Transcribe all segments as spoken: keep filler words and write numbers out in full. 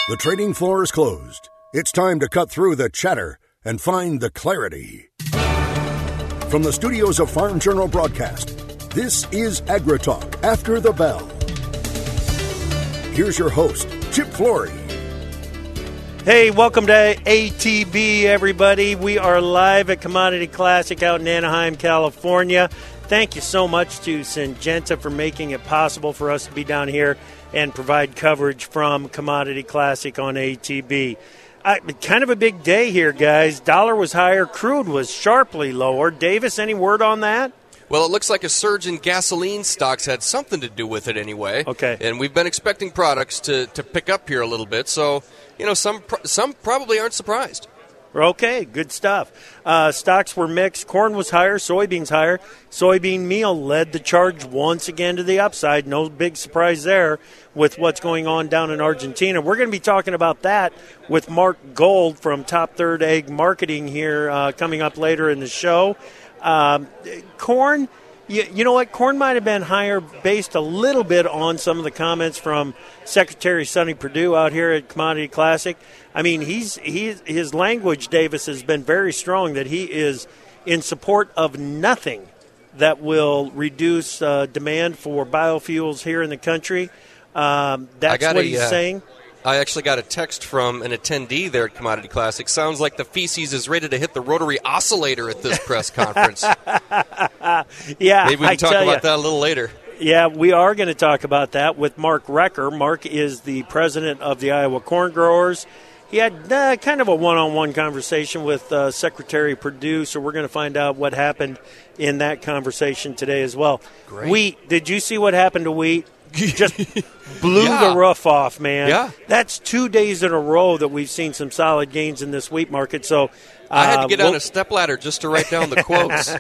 The trading floor is closed. It's time to cut through the chatter and find the clarity. From the studios of Farm Journal Broadcast, this is AgriTalk After the Bell. Here's your host, Chip Flory. Hey, welcome to A T B, everybody. We are live at Commodity Classic out in Anaheim, California. Thank you so much to Syngenta for making it possible for us to be down here and provide coverage from Commodity Classic on A T B. I, kind of a big day here, guys. Dollar was higher. Crude was sharply lower. Davis, any word on that? Well, it looks like a surge in gasoline stocks had something to do with it anyway. Okay. And we've been expecting products to, to pick up here a little bit. So, you know, some some probably aren't surprised. Okay, good stuff. Uh, stocks were mixed. Corn was higher, soybeans higher. Soybean meal led the charge once again to the upside. No big surprise there with what's going on down in Argentina. We're going to be talking about that with Mark Gold from Top Third Ag Marketing here uh, coming up later in the show. Um, corn, you, you know what? Corn might have been higher based a little bit on some of the comments from Secretary Sonny Perdue out here at Commodity Classic. I mean, he's he his language, Davis, has been very strong that he is in support of nothing that will reduce uh, demand for biofuels here in the country. Um, that's what a, he's uh, saying. I actually got a text from an attendee there at Commodity Classic. Sounds like the feces is ready to hit the rotary oscillator at this press conference. Yeah, maybe we can I talk tell about ya. that a little later. Yeah, we are going to talk about that with Mark Recker. Mark is the president of the Iowa Corn Growers. He had uh, kind of a one-on-one conversation with uh, Secretary Perdue, so we're going to find out what happened in that conversation today as well. Great. Wheat, did you see what happened to wheat? Just blew Yeah. the roof off, man. Yeah. That's two days in a row that we've seen some solid gains in this wheat market. So uh, I had to get we'll, on a stepladder just to write down the quotes.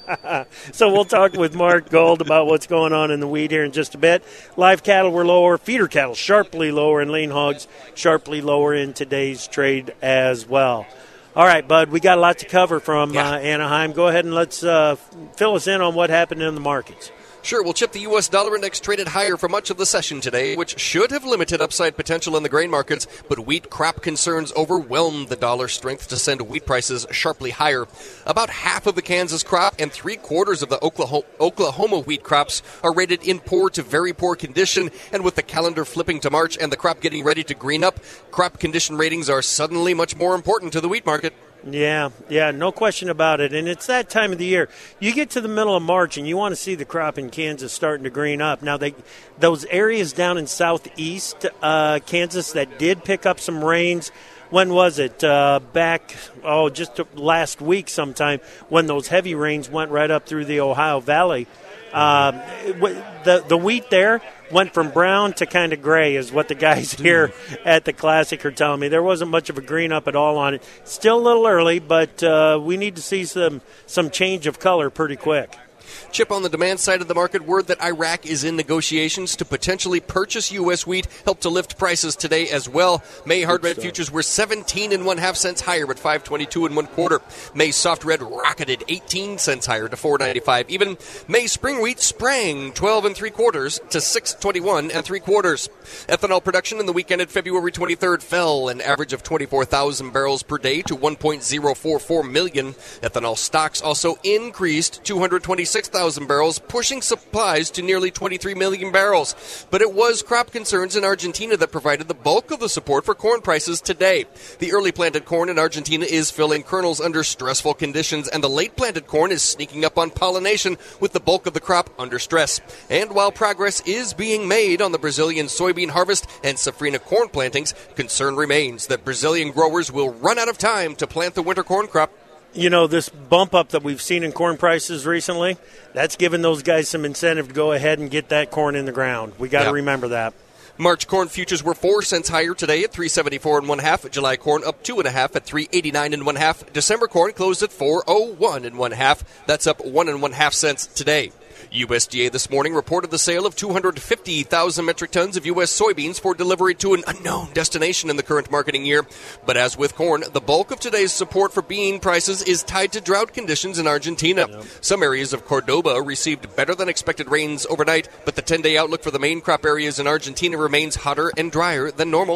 So we'll talk with Mark Gold about what's going on in the wheat here in just a bit. Live cattle were lower. Feeder cattle sharply lower, and lean hogs sharply lower in today's trade as well. All right, Bud, we got a lot to cover from Yeah. uh, Anaheim. Go ahead and let's uh, fill us in on what happened in the markets. Sure, we'll chip the U S dollar index traded higher for much of the session today, which should have limited upside potential in the grain markets, but wheat crop concerns overwhelmed the dollar's strength to send wheat prices sharply higher. About half of the Kansas crop and three-quarters of the Oklahoma, Oklahoma wheat crops are rated in poor to very poor condition, and with the calendar flipping to March and the crop getting ready to green up, crop condition ratings are suddenly much more important to the wheat market. Yeah, yeah, no question about it. And it's that time of the year. You get to the middle of March and you want to see the crop in Kansas starting to green up. Now, they those areas down in southeast uh, Kansas that did pick up some rains, when was it? Uh, back, oh, just last week sometime when those heavy rains went right up through the Ohio Valley. Uh, the the wheat there went from brown to kind of gray is what the guys here at the Classic are telling me. There wasn't much of a green up at all on it. Still a little early, but uh, we need to see some, some change of color pretty quick. Chip, on the demand side of the market, word that Iraq is in negotiations to potentially purchase U S wheat helped to lift prices today as well. May hard red futures were seventeen and one half cents higher at five twenty-two and one quarter. May soft red rocketed eighteen cents higher to four ninety-five. Even May spring wheat sprang twelve and three quarters to six twenty-one and three quarters. Ethanol production in the week ended February twenty-third fell an average of twenty-four thousand barrels per day to one point zero four four million. Ethanol stocks also increased two hundred twenty-six thousand barrels, pushing supplies to nearly twenty-three million barrels. But it was crop concerns in Argentina that provided the bulk of the support for corn prices today. The early planted corn in Argentina is filling kernels under stressful conditions, and the late planted corn is sneaking up on pollination with the bulk of the crop under stress. And while progress is being made on the Brazilian soybean harvest and safrinha corn plantings, concern remains that Brazilian growers will run out of time to plant the winter corn crop. You know, this bump up that we've seen in corn prices recently, that's given those guys some incentive to go ahead and get that corn in the ground. We got to yeah. remember that. March corn futures were four cents higher today at three seventy-four and one half. July corn up two and a half at three eighty-nine and one half. December corn closed at four oh one and one half. That's up one and one half cents today. U S D A this morning reported the sale of two hundred fifty thousand metric tons of U S soybeans for delivery to an unknown destination in the current marketing year. But as with corn, the bulk of today's support for bean prices is tied to drought conditions in Argentina. Yep. Some areas of Cordoba received better than expected rains overnight, but the ten-day outlook for the main crop areas in Argentina remains hotter and drier than normal.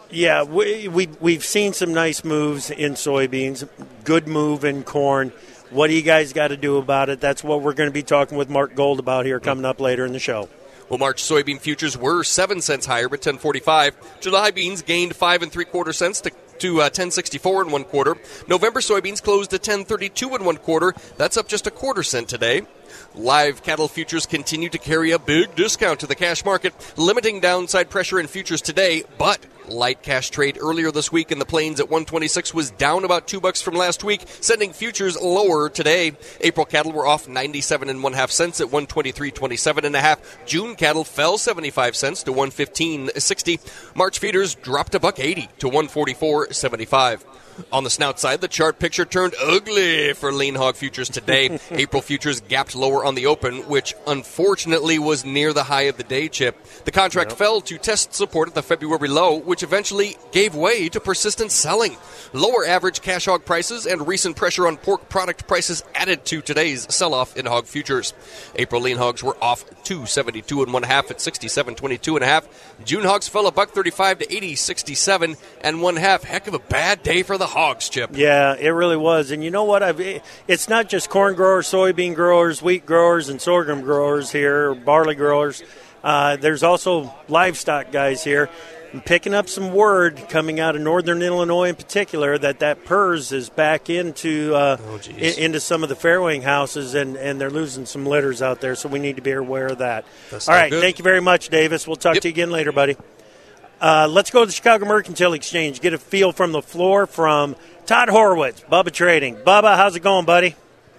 Yeah, we, we, we've seen some nice moves in soybeans, good move in corn. What do you guys got to do about it? That's what we're going to be talking with Mark Gold about here coming up later in the show. Well, March soybean futures were seven cents higher at ten forty-five. July beans gained five and three quarter cents to to uh, ten sixty-four and one quarter. November soybeans closed at ten thirty-two and one quarter. That's up just a quarter cent today. Live cattle futures continue to carry a big discount to the cash market, limiting downside pressure in futures today, but light cash trade earlier this week in the plains at one twenty-six was down about two bucks from last week, sending futures lower today. April cattle were off ninety-seven and one half cents at one twenty-three twenty-seven and a half. June cattle fell seventy-five cents to one fifteen sixty. March feeders dropped a buck eighty to one forty-four seventy-five. On the snout side, the chart picture turned ugly for lean hog futures today. April futures gapped lower on the open, which unfortunately was near the high of the day, Chip. The contract yep. fell to test support at the February low, which eventually gave way to persistent selling. Lower average cash hog prices and recent pressure on pork product prices added to today's sell-off in hog futures. April lean hogs were off two seventy-two and one half at sixty-seven twenty-two and a half. June hogs fell a buck thirty-five to eighty sixty-seven and one half. Heck of a bad day for the hogs, Chip. Yeah, it really was. And you know what? I've, it's not just corn growers, soybean growers, wheat growers, and sorghum growers here, barley growers. Uh, there's also livestock guys here. I'm picking up some word coming out of northern Illinois in particular that that P R S is back into uh, oh, in, into some of the fairwaying houses, and, and they're losing some litters out there, so we need to be aware of that. That's All right, good. Thank you very much, Davis. We'll talk yep. to you again later, buddy. Uh, let's go to the Chicago Mercantile Exchange, get a feel from the floor from Todd Horwitz, Bubba Trading. Bubba, how's it going, buddy?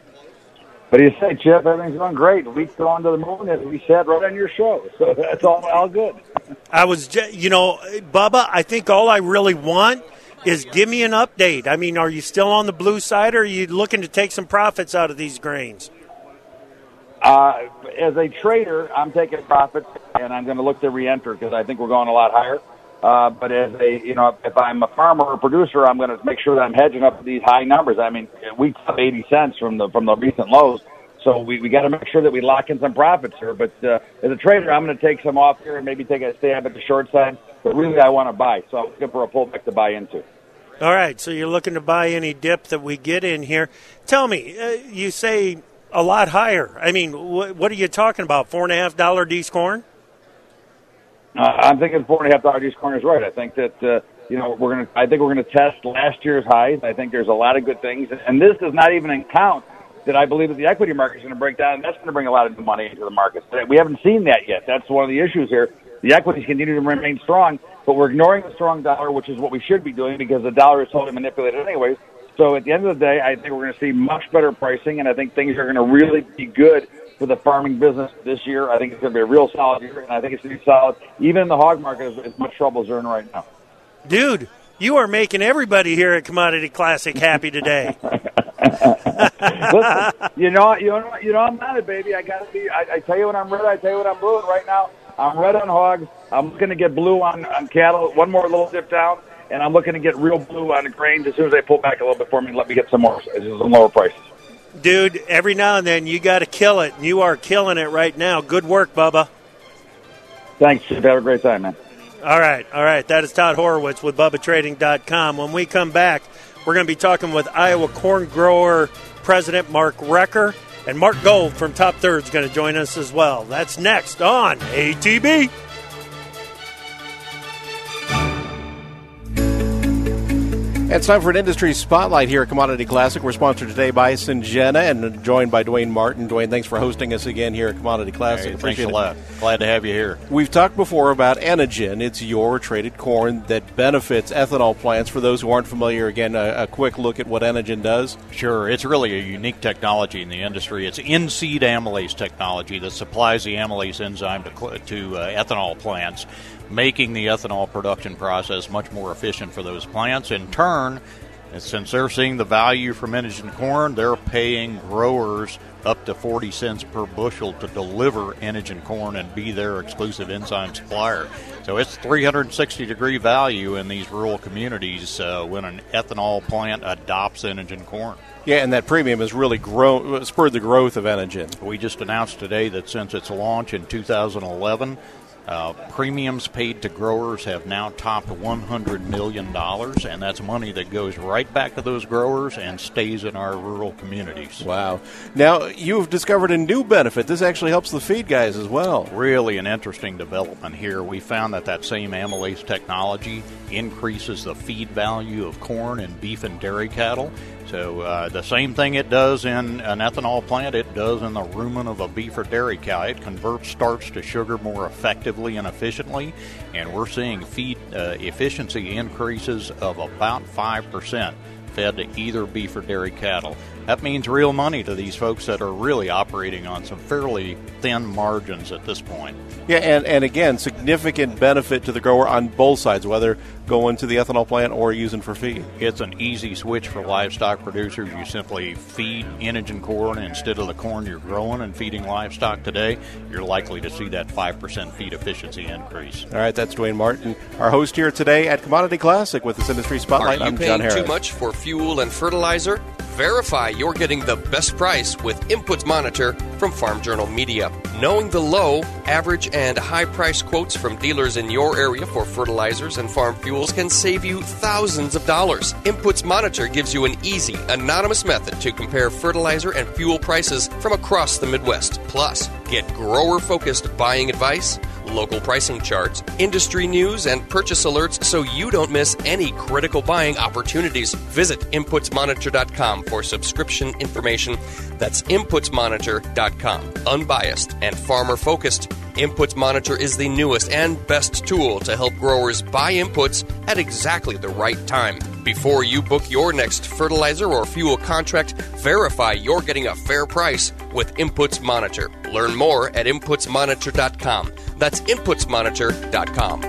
What do you say, Chip? Everything's going great. The week's going to the moon, as we said right on your show. So that's all, all good. I was, you know, Bubba, I think all I really want is give me an update. I mean, are you still on the blue side, or are you looking to take some profits out of these grains? Uh, as a trader, I'm taking profits, and I'm going to look to re-enter because I think we're going a lot higher. Uh, but as a, you know, if I'm a farmer or producer, I'm going to make sure that I'm hedging up these high numbers. I mean, we took eighty cents from the from the recent lows, so we we got to make sure that we lock in some profits here. But uh, as a trader, I'm going to take some off here and maybe take a stab at the short side. But really, I want to buy, so I'm looking for a pullback to buy into. All right, so you're looking to buy any dip that we get in here. Tell me, uh, you say a lot higher. I mean, wh- what are you talking about? Four and a half dollar D's corn? Uh, I'm thinking four and a half dollar D's corn is right. I think that uh, you know we're gonna. I think we're gonna test last year's highs. I think there's a lot of good things, and this does not even count that I believe that the equity market is going to break down, and that's going to bring a lot of new money into the market. We haven't seen that yet. That's one of the issues here. The equities continue to remain strong, but we're ignoring the strong dollar, which is what we should be doing because the dollar is totally manipulated anyways. So at the end of the day, I think we're going to see much better pricing, and I think things are going to really be good for the farming business this year. I think it's going to be a real solid year, and I think it's going to be solid even in the hog market as, as much trouble as they're in right now. Dude, you are making everybody here at Commodity Classic happy today. Listen, you know, you know, you know, I'm not it, baby. I got to be. I, I tell you when I'm red. I tell you when I'm blue. And right now, I'm red on hogs. I'm looking to get blue on, on cattle. One more little dip down, and I'm looking to get real blue on the grains as soon as they pull back a little bit for me and let me get some more, some lower prices. Dude, every now and then you got to kill it, and you are killing it right now. Good work, Bubba. Thanks, Chip. Have a great time, man. All right, all right. That is Todd Horwitz with Bubba Trading dot com. When we come back, we're going to be talking with Iowa Corn Grower President Mark Recker, and Mark Gold from Top Third is going to join us as well. That's next on A T B. It's time for an industry spotlight here at Commodity Classic. We're sponsored today by Syngenta and joined by Dwayne Martin. Dwayne, thanks for hosting us again here at Commodity Classic. Hey, thanks a lot. Glad to have you here. We've talked before about Enogen. It's your traded corn that benefits ethanol plants. For those who aren't familiar, again, a, a quick look at what Enogen does. Sure. It's really a unique technology in the industry. It's in-seed amylase technology that supplies the amylase enzyme to, to uh, ethanol plants, making the ethanol production process much more efficient for those plants. In turn, since they're seeing the value from Enogen corn, they're paying growers up to forty cents per bushel to deliver Enogen corn and be their exclusive enzyme supplier. So it's three hundred sixty degree value in these rural communities uh, when an ethanol plant adopts Enogen corn. Yeah, and that premium has really grown, spurred the growth of Enogen. We just announced today that since its launch in two thousand eleven, Uh, premiums paid to growers have now topped one hundred million dollars, and that's money that goes right back to those growers and stays in our rural communities. Wow. Now, you've discovered a new benefit. This actually helps the feed guys as well. Really an interesting development here. We found that that same amylase technology increases the feed value of corn and beef and dairy cattle. So uh, the same thing it does in an ethanol plant, it does in the rumen of a beef or dairy cow. It converts starch to sugar more effectively and efficiently, and we're seeing feed uh, efficiency increases of about five percent fed to either beef or dairy cattle. That means real money to these folks that are really operating on some fairly thin margins at this point. Yeah, and, and again, significant benefit to the grower on both sides, whether going to the ethanol plant or using for feed. It's an easy switch for livestock producers. You simply feed Inogen corn instead of the corn you're growing and feeding livestock today. You're likely to see that five percent feed efficiency increase. All right, that's Dwayne Martin, our host here today at Commodity Classic with this Industry Spotlight. Are you I'm paying John Harris. too much for fuel and fertilizer? Verify you're getting the best price with Inputs Monitor from Farm Journal Media. Knowing the low, average, and high price quotes from dealers in your area for fertilizers and farm fuels can save you thousands of dollars. Inputs Monitor gives you an easy, anonymous method to compare fertilizer and fuel prices from across the Midwest. Plus, get grower-focused buying advice, local pricing charts, industry news, and purchase alerts so you don't miss any critical buying opportunities. Visit inputs monitor dot com for subscription information. That's inputs monitor dot com. Unbiased and farmer-focused, Inputs Monitor is the newest and best tool to help growers buy inputs at exactly the right time. Before you book your next fertilizer or fuel contract, verify you're getting a fair price with Inputs Monitor. Learn more at inputs monitor dot com. That's inputs monitor dot com.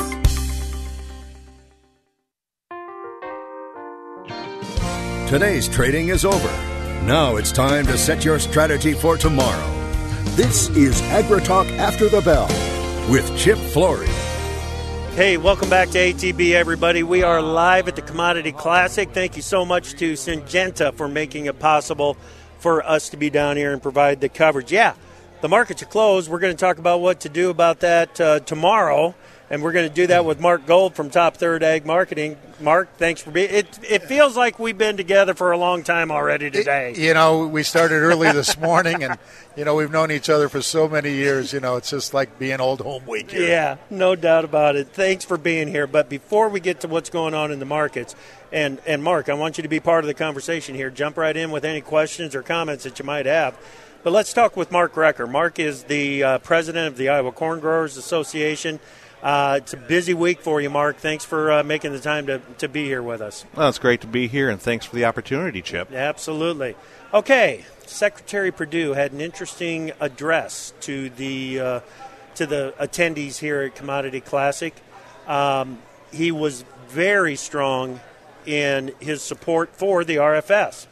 Today's trading is over. Now it's time to set your strategy for tomorrow. This is AgriTalk After the Bell with Chip Flory. Hey, welcome back to A T B, everybody. We are live at the Commodity Classic. Thank you so much to Syngenta for making it possible for us to be down here and provide the coverage. Yeah, the markets are closed. We're going to talk about what to do about that uh, tomorrow, and we're going to do that with Mark Gold from Top Third Ag Marketing. Mark, thanks for being. It it feels like we've been together for a long time already today. It, you know, we started early this morning, and you know we've known each other for so many years. You know, it's just like being old home week here. Yeah, no doubt about it. Thanks for being here. But before we get to what's going on in the markets, and and Mark, I want you to be part of the conversation here. Jump right in with any questions or comments that you might have. But let's talk with Mark Recker. Mark is the uh, president of the Iowa Corn Growers Association. Uh, it's a busy week for you, Mark. Thanks for uh, making the time to, to be here with us. Well, it's great to be here, and thanks for the opportunity, Chip. Absolutely. Okay, Secretary Perdue had an interesting address to the uh, to the attendees here at Commodity Classic. Um, he was very strong in his support for the R F S.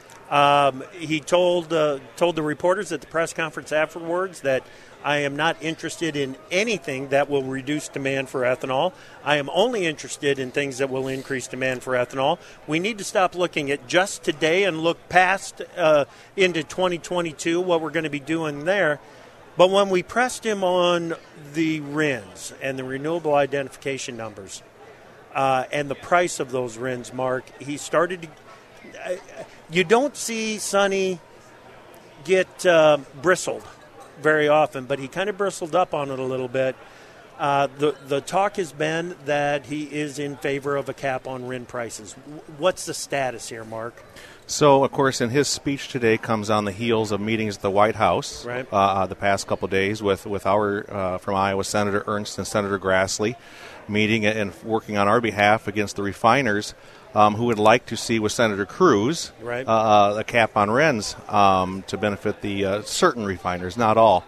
Um, he told uh, told the reporters at the press conference afterwards that I am not interested in anything that will reduce demand for ethanol. I am only interested in things that will increase demand for ethanol. We need to stop looking at just today and look past uh, into twenty twenty-two, what we're going to be doing there. But when we pressed him on the R I Ns and the renewable identification numbers uh, and the price of those R I Ns, Mark, he started to uh, – you don't see Sonny get uh, bristled very often, but he kind of bristled up on it a little bit. Uh, the the talk has been that he is in favor of a cap on R I N prices. What's the status here, Mark? So, of course, in his speech today comes on the heels of meetings at the White House right. uh, the past couple of days with, with our, uh, from Iowa, Senator Ernst and Senator Grassley, meeting and working on our behalf against the refiners um, who would like to see with Senator Cruz right. uh, a cap on R I Ns um, to benefit the uh, certain refiners, not all.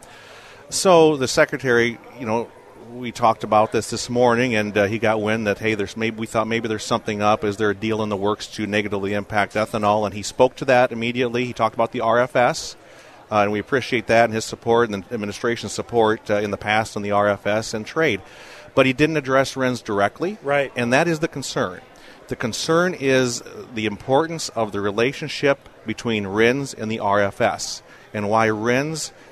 So the Secretary, you know, we talked about this this morning, and uh, he got wind that, hey, there's maybe we thought maybe there's something up. Is there a deal in the works to negatively impact ethanol? And he spoke to that immediately. He talked about the R F S, uh, and we appreciate that and his support and the administration's support uh, in the past on the R F S and trade. But he didn't address R I Ns directly, right? And that is the concern. The concern is the importance of the relationship between R I Ns and the R F S, and why R I Ns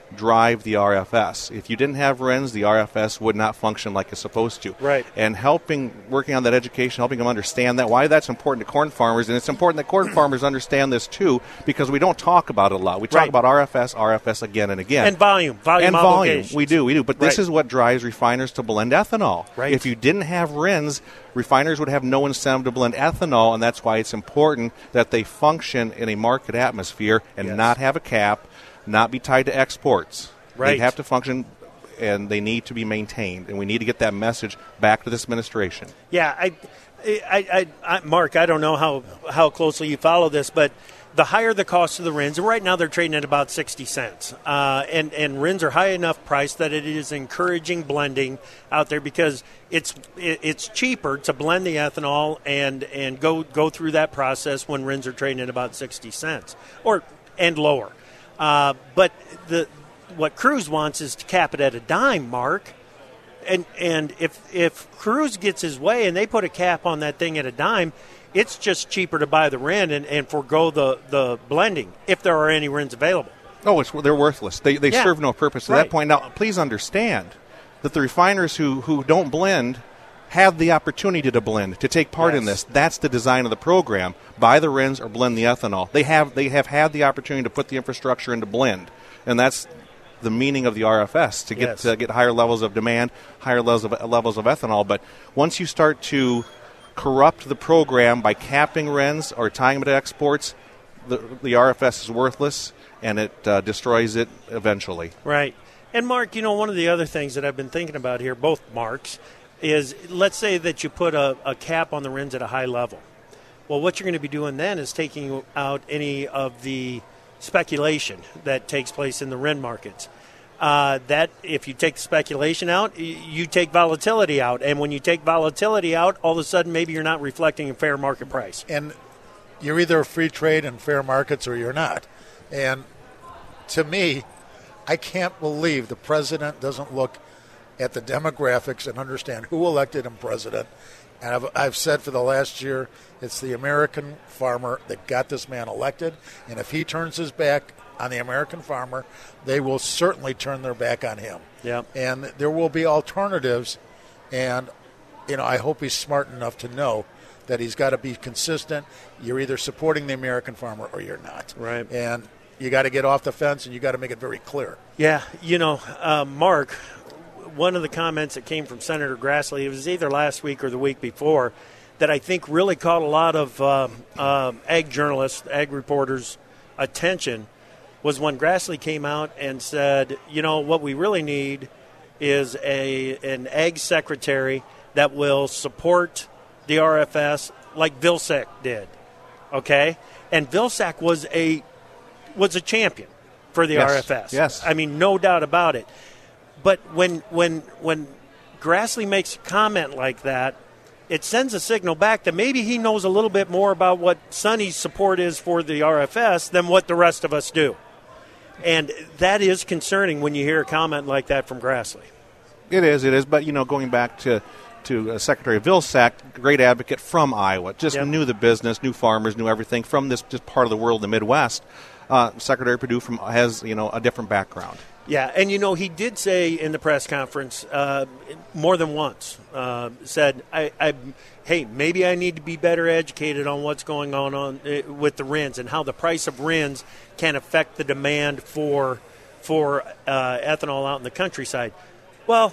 drive the R F S. If you didn't have R I Ns, the R F S would not function like it's supposed to. Right. And helping, working on that education, helping them understand that, why that's important to corn farmers, and it's important that corn farmers understand this too, because we don't talk about it a lot. We talk Right. about R F S, R F S again and again. And volume, volume and volume. obligations. We do, we do. But this Right. is what drives refiners to blend ethanol. Right. If you didn't have R I Ns, refiners would have no incentive to blend ethanol, and that's why it's important that they function in a market atmosphere and Yes. not have a cap, not be tied to exports. Right. They have to function, and they need to be maintained, and we need to get that message back to this administration. Yeah, I, I, I, I, Mark, I don't know how, how closely you follow this, but the higher the cost of the R I Ns, and right now they're trading at about sixty cents, uh, and, and R I Ns are high enough priced that it is encouraging blending out there because it's it, it's cheaper to blend the ethanol and, and go, go through that process when R I Ns are trading at about sixty cents or and lower. Uh, but the what Cruz wants is to cap it at a dime, Mark. And and if if Cruz gets his way and they put a cap on that thing at a dime, it's just cheaper to buy the R I N and, and forego the, the blending if there are any R I Ns available. Oh, it's, they're worthless. They they Yeah. serve no purpose at Right. that point. Now, please understand that the refiners who, who don't blend have the opportunity to blend, to take part in Yes. this. That's the design of the program. Buy the R I Ns or blend the ethanol. They have they have had the opportunity to put the infrastructure into blend, and that's the meaning of the R F S, to get Yes. to get higher levels of demand, higher levels of levels of ethanol. But once you start to corrupt the program by capping R I Ns or tying them to exports, the, the R F S is worthless, and it uh, destroys it eventually. Right. And, Mark, you know, one of the other things that I've been thinking about here, both Marks, is let's say that you put a, a cap on the R I Ns at a high level. Well, what you're going to be doing then is taking out any of the speculation that takes place in the R I N markets. Uh, that if you take the speculation out, y- you take volatility out. And when you take volatility out, all of a sudden maybe you're not reflecting a fair market price. And you're either free trade and fair markets or you're not. And to me, I can't believe the president doesn't look at the demographics and understand who elected him president. And I've, I've said for the last year, it's the American farmer that got this man elected. And if he turns his back on the American farmer, they will certainly turn their back on him. Yep. And there will be alternatives. And, you know, I hope he's smart enough to know that he's got to be consistent. You're either supporting the American farmer or you're not. Right. And you got to get off the fence and you got to make it very clear. Yeah, you know, uh, Mark, one of the comments that came from Senator Grassley, it was either last week or the week before, that I think really caught a lot of uh, uh, ag journalists, ag reporters' attention, was when Grassley came out and said, you know, what we really need is a an ag secretary that will support the R F S like Vilsack did, okay? And Vilsack was a was a champion for the Yes, R F S. yes. I mean, no doubt about it. But when when when Grassley makes a comment like that, it sends a signal back that maybe he knows a little bit more about what Sonny's support is for the R F S than what the rest of us do. And that is concerning when you hear a comment like that from Grassley. It is, it is. But, you know, going back to, to uh, Secretary Vilsack, great advocate from Iowa, just Yep. knew the business, knew farmers, knew everything from this just part of the world, the Midwest. Uh, Secretary Perdue from has, you know, a different background. Yeah, and, you know, he did say in the press conference uh, more than once, uh, said, I, I, hey, maybe I need to be better educated on what's going on, on uh, with the R I Ns and how the price of R I Ns can affect the demand for for uh, ethanol out in the countryside. Well,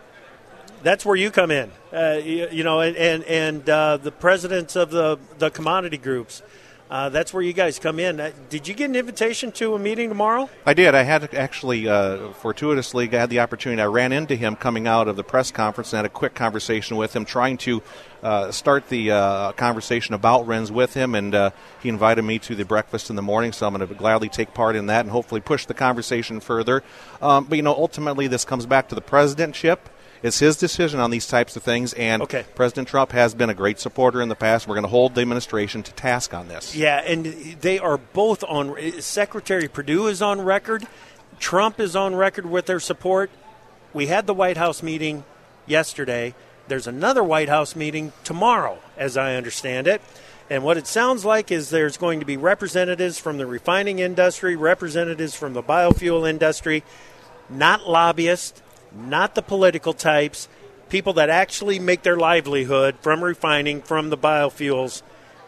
that's where you come in, uh, you, you know, and, and, and uh, the presidents of the, the commodity groups. Uh, that's where you guys come in. Uh, did you get an invitation to a meeting tomorrow? I did. I had actually, uh, fortuitously, I had the opportunity. I ran into him coming out of the press conference and had a quick conversation with him, trying to uh, start the uh, conversation about R I Ns with him, and uh, he invited me to the breakfast in the morning, so I'm going to gladly take part in that and hopefully push the conversation further. Um, but, you know, ultimately this comes back to the presidentship. It's his decision on these types of things, and Okay. President Trump has been a great supporter in the past. We're going to hold the administration to task on this. Yeah, and they are both on. Secretary Perdue is on record. Trump is on record with their support. We had the White House meeting yesterday. There's another White House meeting tomorrow, as I understand it. And what it sounds like is there's going to be representatives from the refining industry, representatives from the biofuel industry, not lobbyists, not the political types, people that actually make their livelihood from refining, from the biofuels.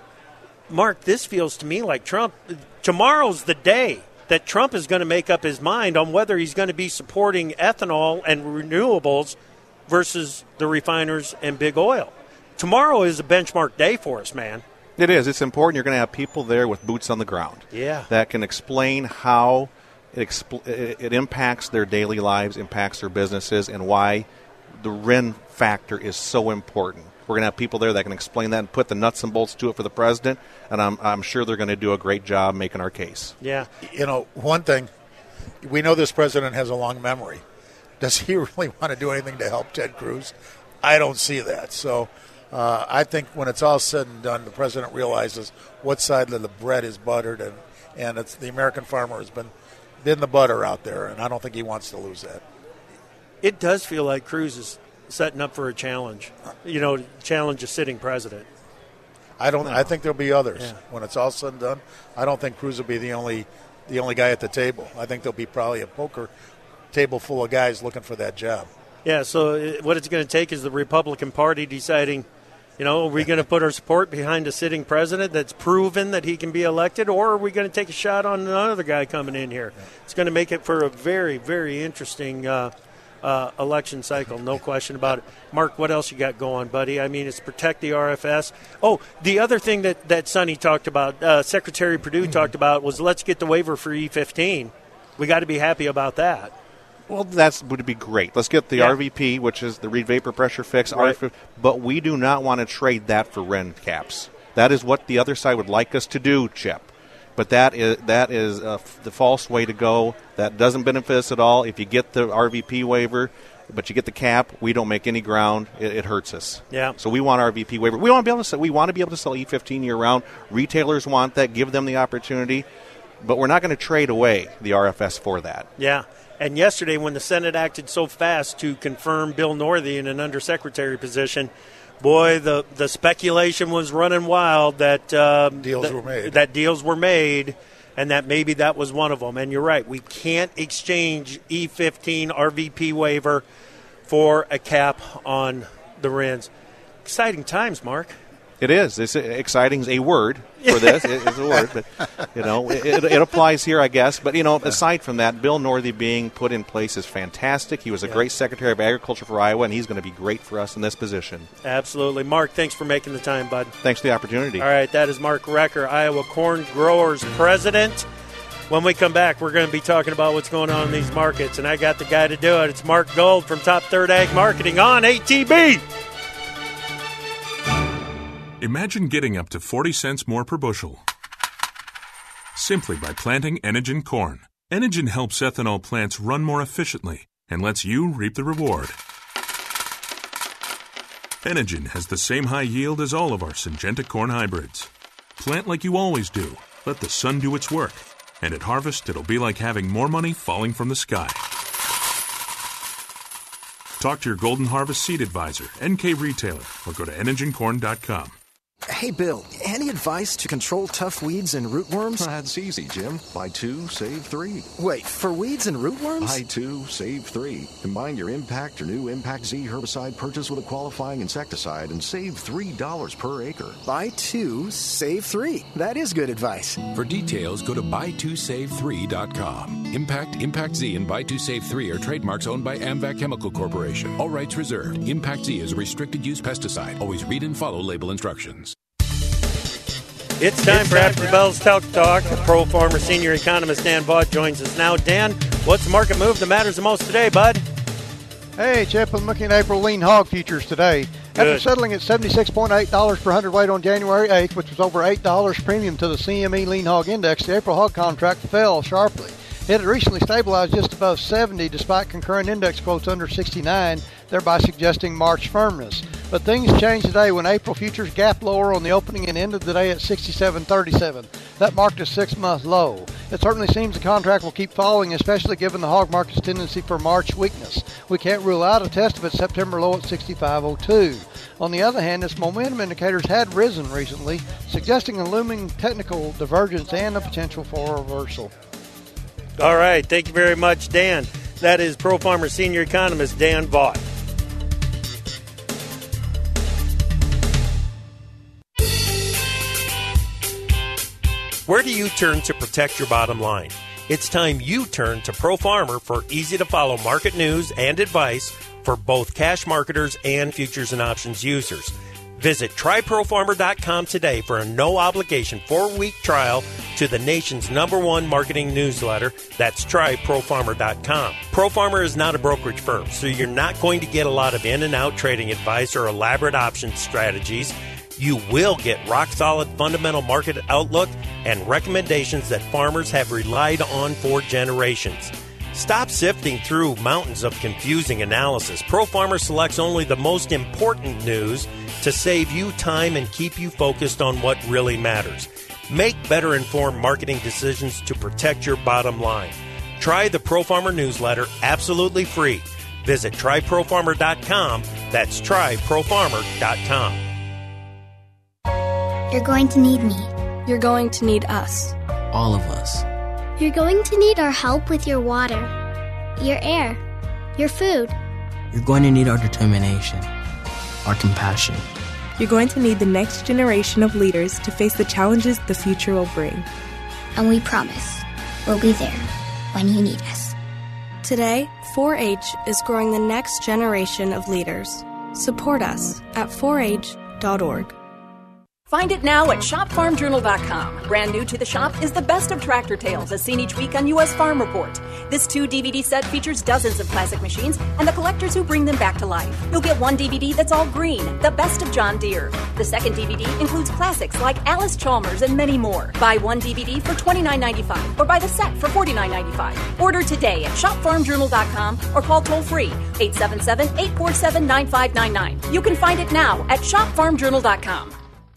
Mark, this feels to me like Trump. Tomorrow's the day that Trump is going to make up his mind on whether he's going to be supporting ethanol and renewables versus the refiners and big oil. Tomorrow is a benchmark day for us, man. It is. It's important. You're going to have people there with boots on the ground. Yeah. That can explain how it, expl- it impacts their daily lives, impacts their businesses, and why the R I N factor is so important. We're going to have people there that can explain that and put the nuts and bolts to it for the president, and I'm, I'm sure they're going to do a great job making our case. Yeah. You know, one thing, we know this president has a long memory. Does he really want to do anything to help Ted Cruz? I don't see that. So uh, I think when it's all said and done, the president realizes what side of the bread is buttered, and, and it's the American farmer has been, been the butter out there, and I don't think he wants to lose that. It does feel like Cruz is setting up for a challenge, you know, challenge a sitting president. I don't. No. I think there'll be others Yeah. when it's all said and done. I don't think Cruz will be the only, the only guy at the table. I think there'll be probably a poker table full of guys looking for that job. Yeah. So it, what it's going to take is the Republican Party deciding, you know, are we going to put our support behind a sitting president that's proven that he can be elected, or are we going to take a shot on another guy coming in here? Yeah. It's going to make it for a very, very interesting Uh, Uh, election cycle, no question about it. Mark, what else you got going, buddy? I mean, it's protect the R F S. Oh, the other thing that, that Sonny talked about, uh, Secretary Perdue mm-hmm. talked about, was let's get the waiver for E fifteen. We got to be happy about that. Well, that would be great. Let's get the yeah. R V P, which is the Reed Vapor Pressure Fix, right. R F, but we do not want to trade that for R I N caps. That is what the other side would like us to do, Chip. But that is that is uh, the false way to go. That doesn't benefit us at all. If you get the R V P waiver, but you get the cap, we don't make any ground. It, it hurts us. Yeah. So we want R V P waiver. We want to be able to sell, we want to be able to sell E fifteen year round. Retailers want that. Give them the opportunity, but we're not going to trade away the R F S for that. Yeah. And yesterday, when the Senate acted so fast to confirm Bill Northey in an undersecretary position, boy, the, the speculation was running wild that uh, deals that, were made. That deals were made, and that maybe that was one of them. And you're right, we can't exchange E fifteen R V P waiver for a cap on the R I Ns. Exciting times, Mark. It is. It's exciting is a word for this. It's a word, but you know, it, it applies here, I guess. But you know, aside from that, Bill Northey being put in place is fantastic. He was a yeah. great Secretary of Agriculture for Iowa, and he's going to be great for us in this position. Absolutely, Mark. Thanks for making the time, bud. Thanks for the opportunity. All right, that is Mark Recker, Iowa Corn Growers President. When we come back, we're going to be talking about what's going on in these markets, and I got the guy to do it. It's Mark Gold from Top Third Ag Marketing on A T B. Imagine getting up to forty cents more per bushel simply by planting Enogen corn. Enogen helps ethanol plants run more efficiently and lets you reap the reward. Enogen has the same high yield as all of our Syngenta corn hybrids. Plant like you always do. Let the sun do its work. And at harvest, it'll be like having more money falling from the sky. Talk to your Golden Harvest Seed Advisor, N K Retailer, or go to enogen corn dot com. Hey, Bill, any advice to control tough weeds and rootworms? That's easy, Jim. Buy two, save three. Wait, for weeds and rootworms? Buy two, save three. Combine your Impact or new Impact Z herbicide purchase with a qualifying insecticide and save three dollars per acre. Buy two, save three. That is good advice. For details, go to buy two save three dot com. Impact, Impact Z, and Buy two save three are trademarks owned by AMVAC Chemical Corporation. All rights reserved. Impact Z is a restricted-use pesticide. Always read and follow label instructions. It's time for After the Bells Talk Talk. Pro Farmer Senior Economist Dan Vaught joins us now. Dan, what's the market move that matters the most today, bud? Hey, Chip, I'm looking at April lean hog futures today. Good. After settling at seventy-six point eight dollars per hundredweight on January eighth, which was over eight dollars premium to the C M E lean hog index, the April hog contract fell sharply. It had recently stabilized just above seventy despite concurrent index quotes under sixty-nine, thereby suggesting March firmness. But things changed today when April futures gapped lower on the opening and ended the day at sixty-seven thirty-seven. That marked a six-month low. It certainly seems the contract will keep falling, especially given the hog market's tendency for March weakness. We can't rule out a test of its September low at sixty-five oh two. On the other hand, its momentum indicators had risen recently, suggesting a looming technical divergence and a potential for a reversal. All right. Thank you very much, Dan. That is Pro Farmer Senior Economist Dan Vaught. Where do you turn to protect your bottom line? It's time you turn to Pro Farmer for easy-to-follow market news and advice for both cash marketers and futures and options users. Visit try pro farmer dot com today for a no-obligation four-week trial to the nation's number one marketing newsletter. That's try pro farmer dot com. ProFarmer is not a brokerage firm, so you're not going to get a lot of in-and-out trading advice or elaborate options strategies. You will get rock-solid fundamental market outlook and recommendations that farmers have relied on for generations. Stop sifting through mountains of confusing analysis. ProFarmer selects only the most important news to save you time and keep you focused on what really matters. Make better-informed marketing decisions to protect your bottom line. Try the ProFarmer newsletter absolutely free. Visit try pro farmer dot com. That's try pro farmer dot com. You're going to need me. You're going to need us. All of us. You're going to need our help with your water, your air, your food. You're going to need our determination, our compassion. You're going to need the next generation of leaders to face the challenges the future will bring. And we promise we'll be there when you need us. Today, four H is growing the next generation of leaders. Support us at four H dot org. Find it now at shop farm journal dot com. Brand new to the shop is the best of tractor tales as seen each week on U S Farm Report. This two D V D set features dozens of classic machines and the collectors who bring them back to life. You'll get one D V D that's all green, the best of John Deere. The second D V D includes classics like Alice Chalmers and many more. Buy one D V D for twenty-nine ninety-five or buy the set for forty-nine ninety-five. Order today at shop farm journal dot com or call toll free eight seven seven, eight four seven, nine five nine nine. You can find it now at shop farm journal dot com.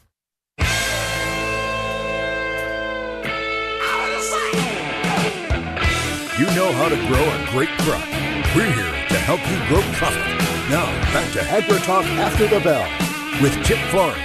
You know how to grow a great crop. We're here to help you grow profit. Now, back to AgriTalk After the Bell with Chip Flory.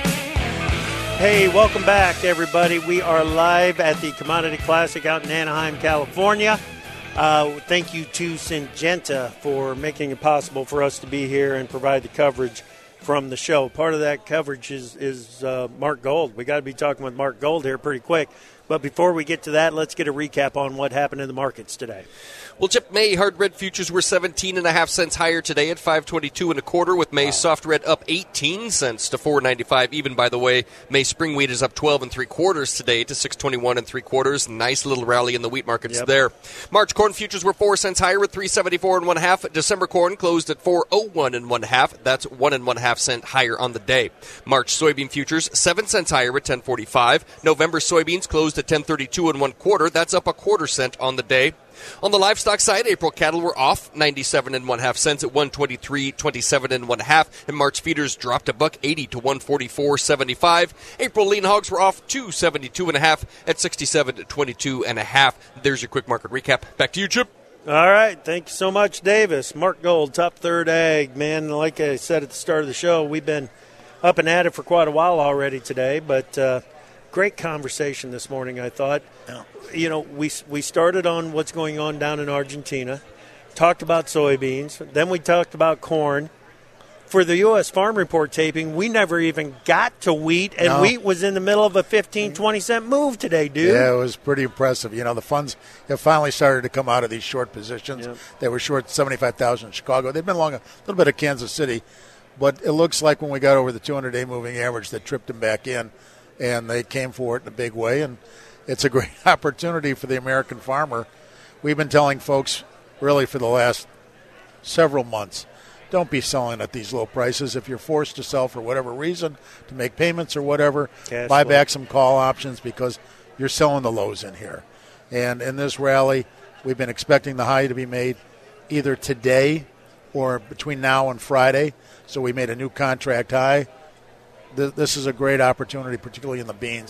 Hey, welcome back, everybody. We are live at the Commodity Classic out in Anaheim, California. Uh, thank you to Syngenta for making it possible for us to be here and provide the coverage from the show. Part of that coverage is, is uh, Mark Gold. We got to be talking with Mark Gold here pretty quick. But before we get to that, let's get a recap on what happened in the markets today. Well, Chip, May hard red futures were seventeen and a half cents higher today at five twenty-two and a quarter, with May wow. soft red up eighteen cents to four ninety-five. Even, by the way, May spring wheat is up twelve and three quarters today to six twenty-one and three quarters. Nice little rally in the wheat markets yep. there. March corn futures were four cents higher at three seventy-four and one half. December corn closed at four oh one and one half. That's one and one half cent higher on the day. March soybean futures seven cents higher at ten forty-five. November soybeans closed at ten thirty-two and one quarter. That's up a quarter cent on the day. On the livestock side, April cattle were off ninety-seven and one half cents at one twenty-three twenty-seven and one half, and March feeders dropped a buck eighty to one forty-four seventy-five. April lean hogs were off two seventy-two and a half at sixty-seven twenty-two and a half. There's your quick market recap. Back to you, Chip. All right, thank you so much, Davis. Mark Gold, top third ag, man. Like I said at the start of the show, we've been up and at it for quite a while already today, but uh, great conversation this morning, I thought. Yeah. You know, we we started on what's going on down in Argentina, talked about soybeans, then we talked about corn. For the U S Farm Report taping, we never even got to wheat, and no. wheat was in the middle of a fifteen, twenty cent move today, dude. Yeah, it was pretty impressive. You know, the funds have finally started to come out of these short positions. Yep. They were short seventy-five thousand in Chicago. They've been long a little bit of Kansas City, but it looks like when we got over the two hundred day moving average that tripped them back in, and they came for it in a big way, and it's a great opportunity for the American farmer. We've been telling folks really for the last several months, don't be selling at these low prices. If you're forced to sell for whatever reason, to make payments or whatever, Cash buy flow. back some call options because you're selling the lows in here. And in this rally, we've been expecting the high to be made either today or between now and Friday. So we made a new contract high. This is a great opportunity, particularly in the beans,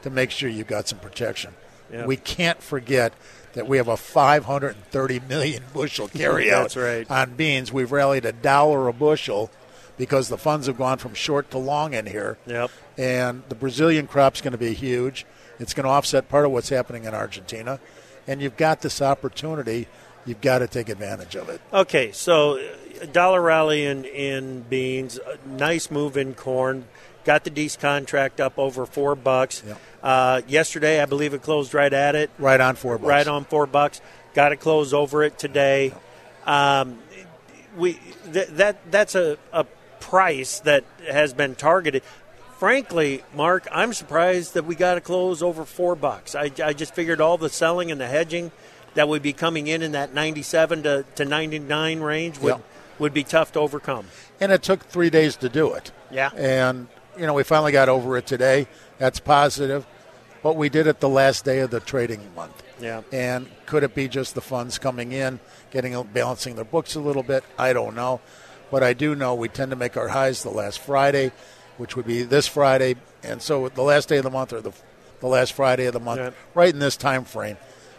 to make sure you got some protection. Yep. We can't forget that we have a five hundred thirty million bushel carryout That's right. on beans. We've rallied a dollar a bushel because the funds have gone from short to long in here. Yep. And the Brazilian crop's going to be huge. It's going to offset part of what's happening in Argentina. And you've got this opportunity. You've got to take advantage of it. Okay, so a dollar rally in, in beans, a nice move in corn. Got the Dees contract up over four bucks. Yep. Uh, yesterday, I believe it closed right at it. Right on four bucks. Right on four bucks. Got to close over it today. Um, we th- that that's a, a price that has been targeted. Frankly, Mark, I'm surprised that we got to close over four bucks. I, I just figured all the selling and the hedging that would be coming in in that ninety-seven to, to ninety-nine range would Yep. would be tough to overcome. And it took three days to do it. Yeah. And, you know, we finally got over it today. That's positive. But we did it the last day of the trading month. Yeah. And could it be just the funds coming in, getting balancing their books a little bit? I don't know. But I do know we tend to make our highs the last Friday, which would be this Friday. And so the last day of the month or the, the last Friday of the month, Yeah. right in this time frame.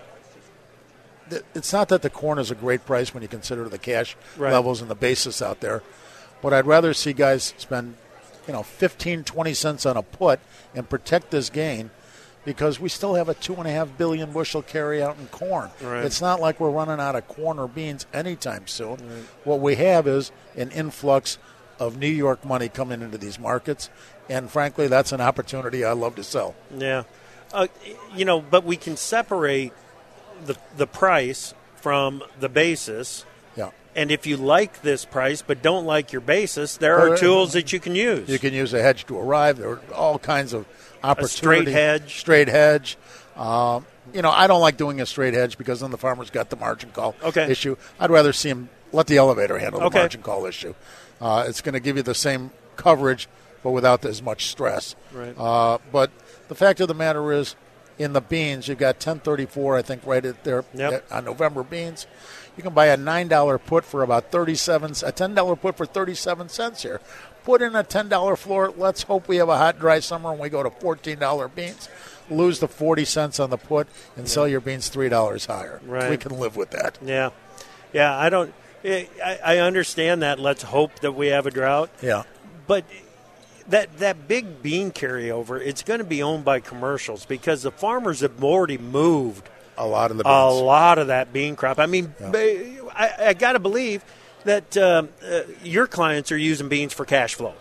It's not that the corn is a great price when you consider the cash Right. levels and the basis out there. But I'd rather see guys spend, you know, fifteen, twenty cents on a put and protect this gain because we still have a two and a half billion bushel carry out in corn. Right. It's not like we're running out of corn or beans anytime soon. Right. What we have is an influx of New York money coming into these markets, and frankly, that's an opportunity I love to sell. Yeah. Uh, you know, but we can separate the the price from the basis. Yeah. And if you like this price but don't like your basis, there are Uh, tools that you can use. You can use a hedge to arrive. There are all kinds of opportunity. straight hedge. Straight hedge. Um, you know, I don't like doing a straight hedge because then the farmer's got the margin call Okay. issue. I'd rather see him let the elevator handle the Okay. margin call issue. Uh, it's going to give you the same coverage but without as much stress. Right. Uh, but the fact of the matter is, in the beans, you've got ten thirty-four, I think, right at there Yep. on November beans. You can buy a nine dollar put for about thirty-seven cents, a ten dollar put for thirty-seven cents here. Put in a ten dollar floor. Let's hope we have a hot, dry summer and we go to fourteen dollar beans. Lose the forty cents on the put and sell your beans three dollars higher. Right. We can live with that. Yeah. Yeah, I don't I, I understand that. Let's hope that we have a drought. Yeah. But that that big bean carryover, it's going to be owned by commercials because the farmers have already moved a lot of the a beans. lot of that bean crop. I mean, Yeah. ba- I, I got to believe that um, uh, your clients are using beans for cash flow.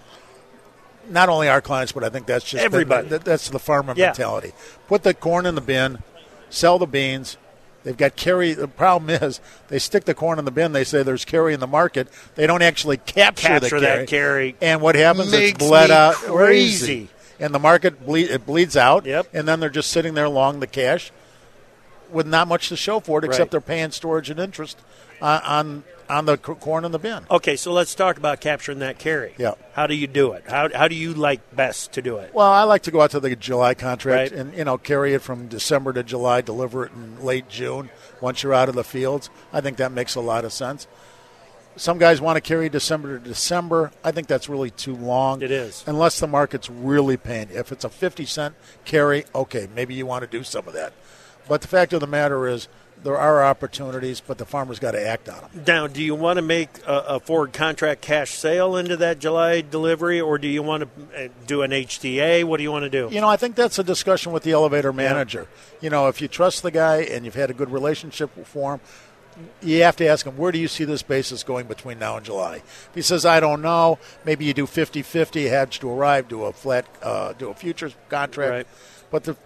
Not only our clients, but I think that's just Everybody. The, that's the farmer Yeah. mentality. Put the corn in the bin, sell the beans. They've got carry. The problem is they stick the corn in the bin. They say there's carry in the market. They don't actually capture, Capture the carry. that carry. And what happens? Makes It's bled me out crazy. And the market ble- it bleeds out. Yep. And then they're just sitting there long the cash with not much to show for it, except Right. they're paying storage and interest on on, on the c- corn in the bin. Okay, so let's talk about capturing that carry. Yeah. How do you do it? How, how do you like best to do it? Well, I like to go out to the July contract Right. and, you know, carry it from December to July, deliver it in late June once you're out of the fields. I think that makes a lot of sense. Some guys want to carry December to December. I think that's really too long. It is. Unless the market's really paying. If it's a fifty cent carry, okay, maybe you want to do some of that. But the fact of the matter is there are opportunities, but the farmer's got to act on them. Now, do you want to make a, a forward contract cash sale into that July delivery, or do you want to uh, do an H T A? What do you want to do? You know, I think that's a discussion with the elevator manager. You know, if you trust the guy and you've had a good relationship for him, you have to ask him, where do you see this basis going between now and July? If he says, I don't know, maybe you do fifty-fifty, hedge to arrive, do a flat, uh, do a futures contract. Right. But the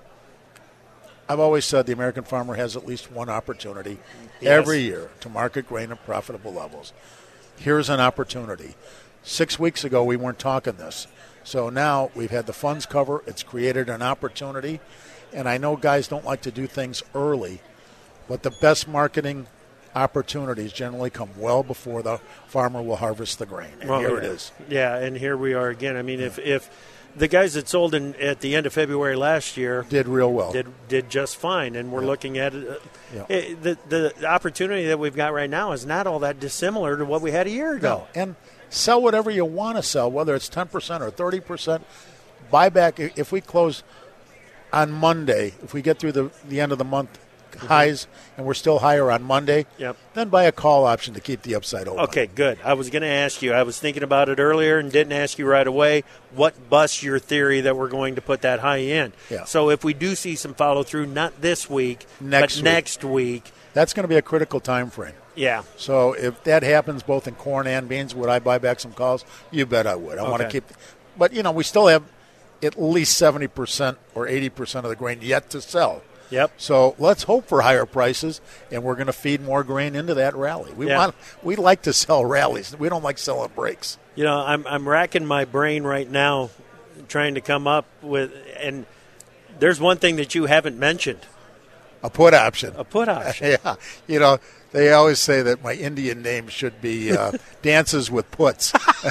I've always said the American farmer has at least one opportunity Yes. every year to market grain at profitable levels. Here's an opportunity. Six weeks ago, we weren't talking this. So now we've had the funds cover. It's created an opportunity. And I know guys don't like to do things early, but the best marketing opportunities generally come well before the farmer will harvest the grain. And Well, here it yeah. is. Yeah, and here we are again. I mean, if if the guys that sold in at the end of February last year Did real well. did did just fine, and we're Yeah. looking at it, uh, Yeah. it, the the opportunity that we've got right now is not all that dissimilar to what we had a year ago. No. And sell whatever you want to sell, whether it's ten percent or thirty percent. Buy back. If we close on Monday, if we get through the, the end of the month highs and we're still higher on Monday, yep. then buy a call option to keep the upside open. Okay, good. I was going to ask you. I was thinking about it earlier and didn't ask you right away. What busts your theory that we're going to put that high in? Yeah. So if we do see some follow-through, not this week, next but week. next week. That's going to be a critical time frame. Yeah. So if that happens both in corn and beans, would I buy back some calls? You bet I would. I okay. want to keep – but, you know, we still have at least seventy percent or eighty percent of the grain yet to sell. Yep. So let's hope for higher prices, and we're going to feed more grain into that rally. We yeah. want we like to sell rallies. We don't like selling breaks. You know, I'm I'm racking my brain right now, trying to come up with, and there's one thing that you haven't mentioned. A put option. A put option. Yeah. You know, they always say that my Indian name should be uh, Dances with Puts.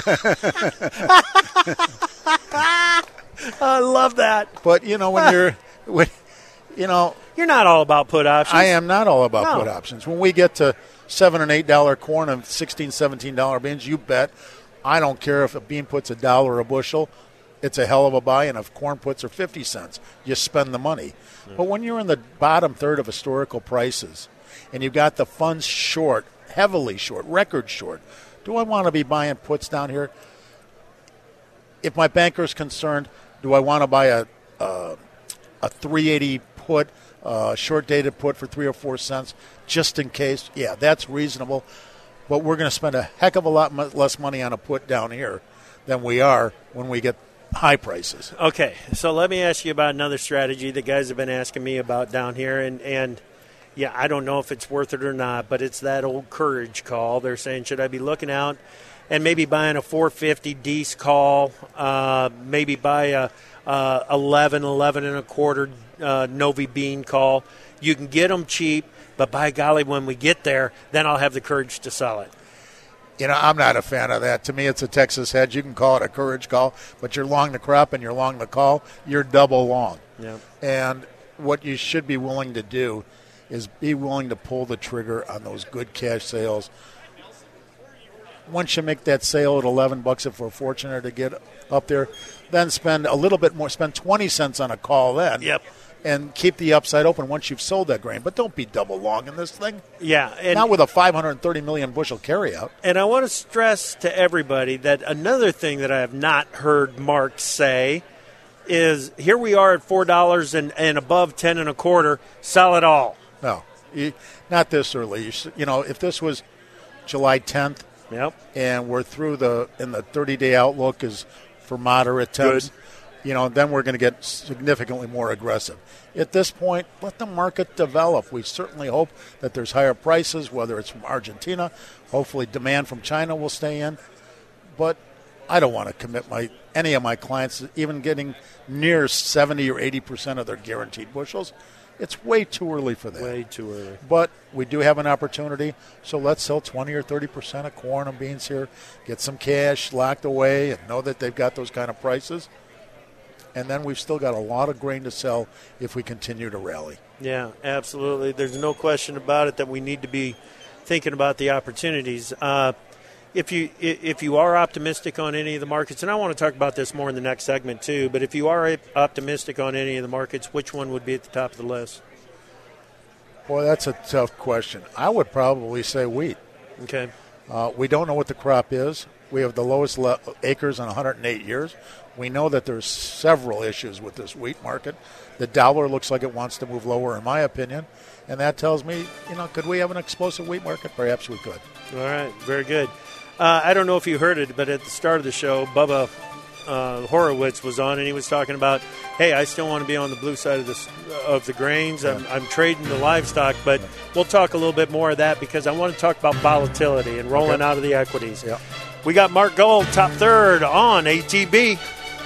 I love that. But, you know, when you're when, – You know, you're not all about put options. I am not all about no. put options. When we get to seven and eight dollar corn and sixteen, seventeen dollar beans, you bet. I don't care if a bean puts a dollar a bushel; it's a hell of a buy. And if corn puts are fifty cents, you spend the money. Yeah. But when you're in the bottom third of historical prices, and you've got the funds short, heavily short, record short, do I want to be buying puts down here? If my banker's concerned, do I want to buy a a, a three eighty put, uh, short-dated put for three or four cents just in case? Yeah, that's reasonable. But we're going to spend a heck of a lot m- less money on a put down here than we are when we get high prices. Okay, so let me ask you about another strategy that guys have been asking me about down here. And, and yeah, I don't know if it's worth it or not, but it's that old courage call. They're saying, should I be looking out and maybe buying a four fifty Dees call, uh, maybe buy a uh, eleven, eleven and a quarter uh, Novi Bean call. You can get them cheap, but by golly, when we get there, then I'll have the courage to sell it. You know, I'm not a fan of that. To me, it's a Texas hedge. You can call it a courage call, but you're long the crop and you're long the call. You're double long. Yeah. And what you should be willing to do is be willing to pull the trigger on those good cash sales. Once you make that sale at eleven bucks, if we're fortunate to get up there, then spend a little bit more, spend twenty cents on a call then. Yep. And keep the upside open once you've sold that grain. But don't be double long in this thing. Yeah. And not with a five hundred thirty million bushel carryout. And I want to stress to everybody that another thing that I have not heard Mark say is here we are at four dollars and, and above ten and a quarter, sell it all. No, you, not this early. You, you know, if this was July tenth, yep, and we're through the, and the thirty-day outlook is for moderate temps, you know, then we're going to get significantly more aggressive. At this point, let the market develop. We certainly hope that there's higher prices, whether it's from Argentina. Hopefully demand from China will stay in. But I don't want to commit my any of my clients even getting near seventy or eighty percent of their guaranteed bushels. It's way too early for that. Way too early. But we do have an opportunity, so let's sell twenty or thirty percent of corn and beans here, get some cash locked away, and know that they've got those kind of prices. And then we've still got a lot of grain to sell if we continue to rally. Yeah, absolutely. There's no question about it that we need to be thinking about the opportunities. Uh, if you if you are optimistic on any of the markets, and I want to talk about this more in the next segment too, but if you are optimistic on any of the markets, which one would be at the top of the list? Boy, that's a tough question. I would probably say wheat. Okay. Uh, we don't know what the crop is. We have the lowest le- acres in one hundred eight years. We know that there's several issues with this wheat market. The dollar looks like it wants to move lower, in my opinion, and that tells me, you know, could we have an explosive wheat market? Perhaps we could. All right, very good. Uh, I don't know if you heard it, but at the start of the show, Bubba uh, Horowitz was on, and he was talking about, hey, I still want to be on the blue side of the, of the grains. I'm, yeah. I'm trading the livestock, but yeah. we'll talk a little bit more of that because I want to talk about volatility and rolling okay. out of the equities. Yeah. We got Mark Gold, top third on A T B.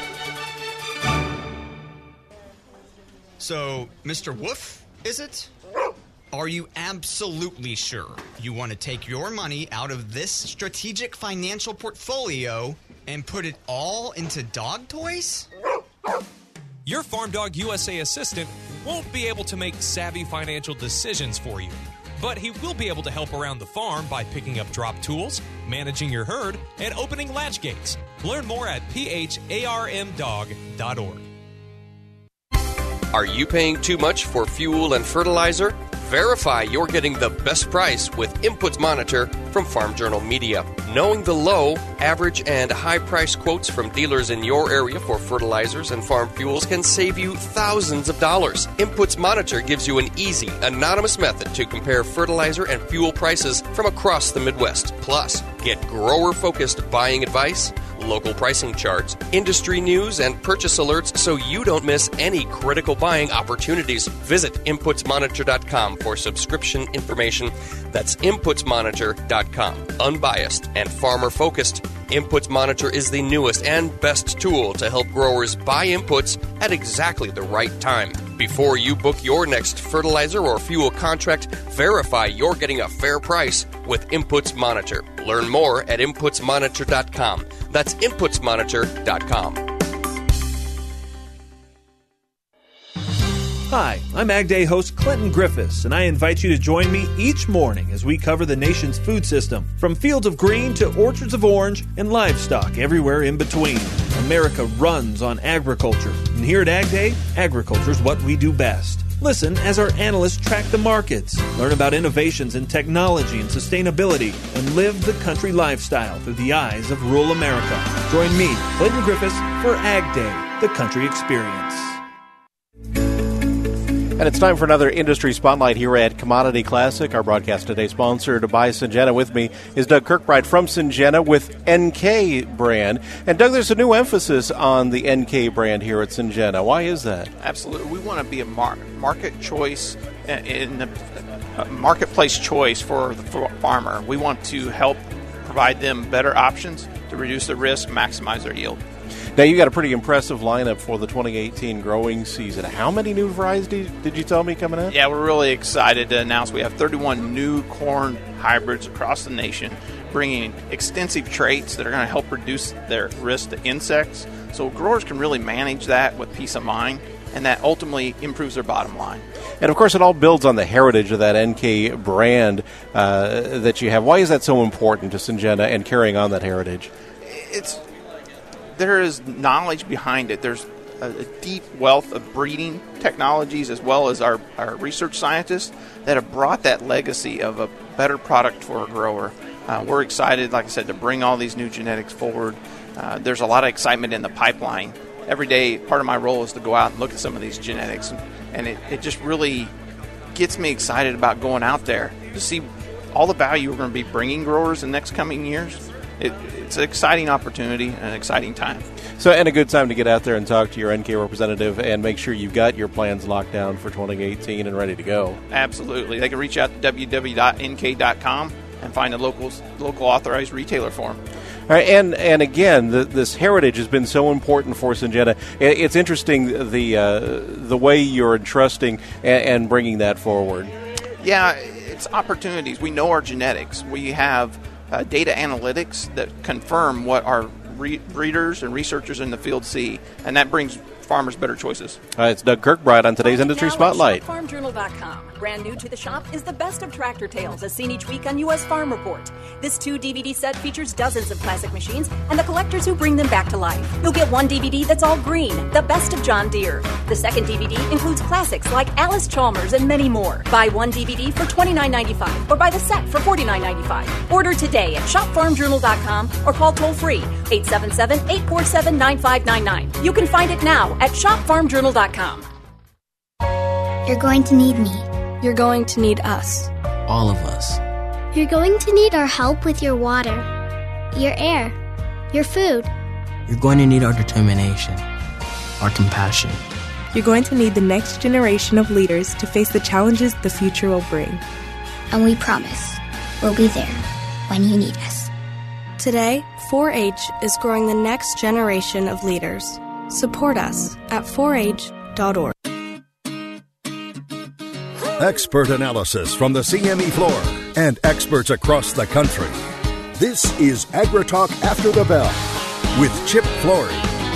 So, Mister Wolf, is it? Are you absolutely sure you want to take your money out of this strategic financial portfolio and put it all into dog toys? Your Farm Dog U S A assistant won't be able to make savvy financial decisions for you, but he will be able to help around the farm by picking up drop tools, managing your herd, and opening latch gates. Learn more at P H A R M dog dot org. Are you paying too much for fuel and fertilizer? Verify you're getting the best price with Inputs Monitor from Farm Journal Media. Knowing the low, average, and high price quotes from dealers in your area for fertilizers and farm fuels can save you thousands of dollars. Inputs Monitor gives you an easy, anonymous method to compare fertilizer and fuel prices from across the Midwest. Plus, get grower-focused buying advice, local pricing charts, industry news, and purchase alerts so you don't miss any critical buying opportunities. Visit inputs monitor dot com for subscription information. That's inputs monitor dot com. Unbiased and farmer-focused, Inputs Monitor is the newest and best tool to help growers buy inputs at exactly the right time. Before you book your next fertilizer or fuel contract, verify you're getting a fair price with Inputs Monitor. Learn more at inputs monitor dot com. That's inputs monitor dot com. Hi, I'm Ag Day host Clinton Griffiths, and I invite you to join me each morning as we cover the nation's food system, from fields of green to orchards of orange and livestock everywhere in between. America runs on agriculture, and here at Ag Day, agriculture is what we do best. Listen as our analysts track the markets, learn about innovations in technology and sustainability, and live the country lifestyle through the eyes of rural America. Join me, Clinton Griffiths, for Ag Day, the country experience. And it's time for another industry spotlight here at Commodity Classic. Our broadcast today sponsored by Syngenta. With me is Doug Kirkbride from Syngenta with N K brand. And Doug, there's a new emphasis on the N K brand here at Syngenta. Why is that? Absolutely. We want to be a mar- market choice in the uh, marketplace choice for the farmer. We want to help provide them better options to reduce the risk, maximize their yield. Now, you got a pretty impressive lineup for the twenty eighteen growing season. How many new varieties did, did you tell me coming in? Yeah, we're really excited to announce we have thirty-one new corn hybrids across the nation, bringing extensive traits that are going to help reduce their risk to insects. So growers can really manage that with peace of mind, and that ultimately improves their bottom line. And, of course, it all builds on the heritage of that N K brand uh, that you have. Why is that so important to Syngenta and carrying on that heritage? It's There is knowledge behind it. There's a, a deep wealth of breeding technologies as well as our, our research scientists that have brought that legacy of a better product for a grower. Uh, we're excited, like I said, to bring all these new genetics forward. Uh, there's a lot of excitement in the pipeline. Every day, part of my role is to go out and look at some of these genetics, and, and it, it just really gets me excited about going out there to see all the value we're going to be bringing growers in the next coming years. It, it's an exciting opportunity and an exciting time. So, and a good time to get out there and talk to your N K representative and make sure you've got your plans locked down for twenty eighteen and ready to go. Absolutely. They can reach out to w w w dot n k dot com and find a local local authorized retailer for them. All right, and and again, the, this heritage has been so important for Syngenta. It's interesting the uh, the way you're entrusting and, and bringing that forward. Yeah, it's opportunities. We know our genetics. We have uh, data analytics that confirm what our re- breeders and researchers in the field see, and that brings farmers better choices. All right, it's Doug Kirkbride on today's Industry Spotlight. farm journal dot com. Brand new to the shop is the best of tractor tales as seen each week on U S Farm Report. This two D V D set features dozens of classic machines and the collectors who bring them back to life. You'll get one D V D that's all green, the best of John Deere. The second D V D includes classics like Alice Chalmers and many more. Buy one D V D for twenty-nine ninety-five or buy the set for forty-nine ninety-five. Order today at shop farm journal dot com or call toll free eight seven seven, eight four seven, nine five nine nine. You can find it now at shop farm journal dot com. You're going to need me. You're going to need us. All of us. You're going to need our help with your water, your air, your food. You're going to need our determination, our compassion. You're going to need the next generation of leaders to face the challenges the future will bring. And we promise we'll be there when you need us. Today, four H is growing the next generation of leaders. Support us at four h dot org. Expert analysis from the C M E floor and experts across the country. This is AgriTalk After the Bell with Chip Flory.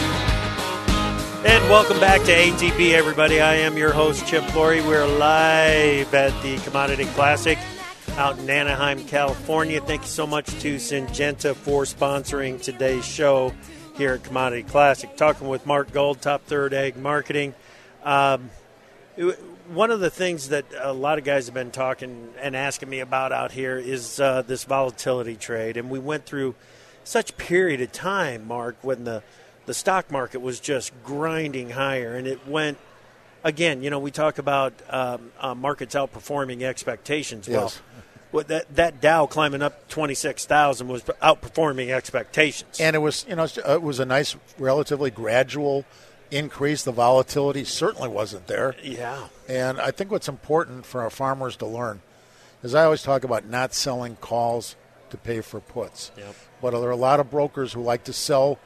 And welcome back to A T P, everybody. I am your host, Chip Flory. We're live at the Commodity Classic out in Anaheim, California. Thank you so much to Syngenta for sponsoring today's show here at Commodity Classic. Talking with Mark Gold, Top Third Ag Marketing. Um, it, one of the things that a lot of guys have been talking and asking me about out here is uh, this volatility trade. And we went through such period of time, Mark, when the, the stock market was just grinding higher. And it went, again, you know, we talk about um, uh, markets outperforming expectations. Yes. Well, that, that Dow climbing up twenty-six thousand was outperforming expectations. And it was, you know, it was a nice, relatively gradual increase. The volatility certainly wasn't there. Yeah. And I think what's important for our farmers to learn is I always talk about not selling calls to pay for puts. Yep. But there are a lot of brokers who like to sell